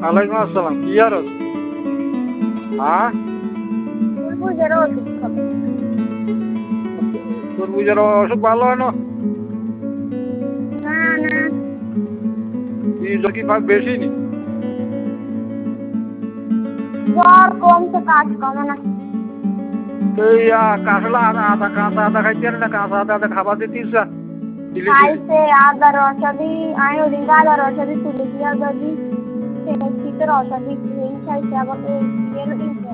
ওয়ালাইকুম আসসালাম, কি আর হ্যাঁ তরমুজের ওষুধ খাবো। তরমুজের অসুখ ভালো হয় না? না না, বীজ কি বেশি নি? জ্বর কমছে, কাজ কমে না। তো এই কাঁচলা আদা কাঁচা আদা খাইতে না, কাঁচা আদা আদা খাবার দিতিস খাইছে আদার রসাদি, আমি ওদিন আদার রসাদি তুলেছি, আদাদি শীতের রসাদি খাইছে, আবার